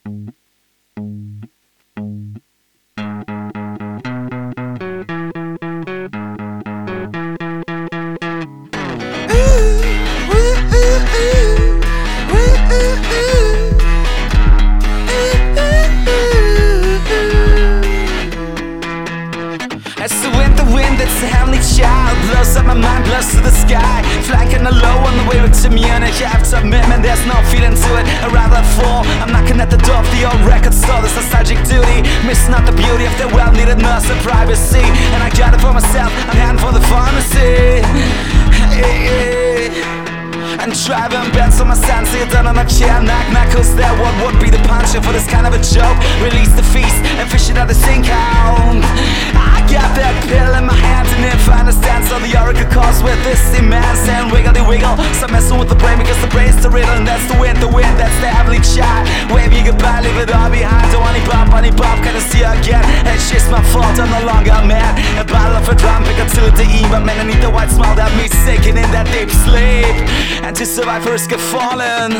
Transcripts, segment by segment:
As the wind that's a heavenly child blows up my mind, blows to the sky. Flanking the low on the way back to Munich. I have to admit, man, there's no feeling to it. I'd rather fall. I'm knocking at the door of the old record store. This nostalgic duty, missing out the beauty of the well-needed nurse and privacy. And I got it for myself, I'm heading for the pharmacy. And driving bets on my sense, down on a chair, knock, knock, who's there? What would be the puncher for this kind of a joke? Release the feast and fish it out the sink hound. I got that pill in my hand and if I understand, so the oracle calls with this immense and wiggle the wiggle. So messing with the brain because the brain's the riddle, and that's the wind, that's the heavenly child. Wave you goodbye, leave it all behind. Don't any bump, kinda see her again. It's just my fault, I'm no longer a man. A bottle of a drum, pick up till the E, but man, I need the white smile that me sinking in that deep sleep. And to survive a risk of falling.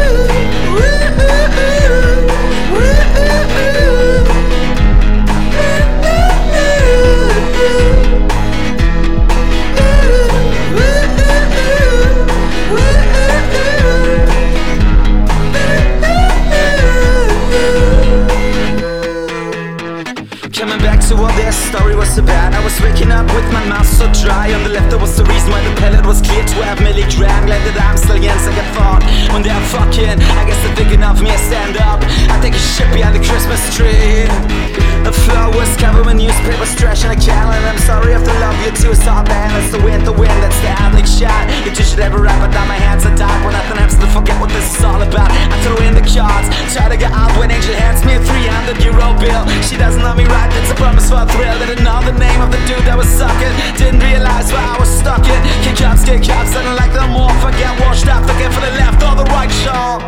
Coming back to what this story was about, I was waking up with my mouth so dry. On the left there was the reason why the pellet was clear, 12 milligram. Glad that I'm still young, second thought. When they're fucking, I guess they're thinking of me, I stand up. I take a shit behind the Christmas tree. The floor was covered with newspapers, trash and a calendar. I'm sorry if the love you too soft, and it's the wind, that's the heavenly shot. You should ever wrap it down, my hands are dark. When nothing happens to forget what this is all about. I throw in the cards, try to get out when Angel hands me a 300-euro bill. She doesn't love me right, it's a promise for a thrill. Didn't know the name of the dude that was sucking. Didn't realize why I was stuck in. Kick ups, suddenly like no more. Forget washed up, looking for the left or the right shore.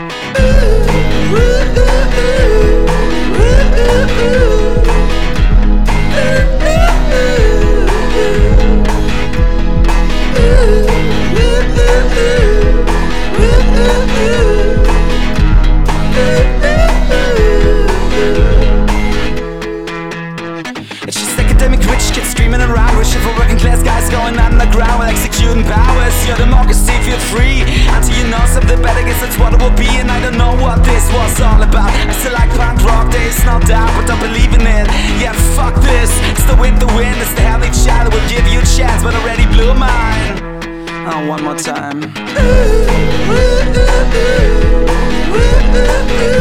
It's just academic rich kids screaming around, wishing for working class guys going underground with executing powers. Your democracy, feel free until you know something better. Guess that's what it will be, and I don't know what this was all about. I still like punk rock, there is no doubt, but don't believe in it. Yeah, fuck this. It's the wind, it's the heavenly child that will give you a chance, but already blew mine. Oh, one more time.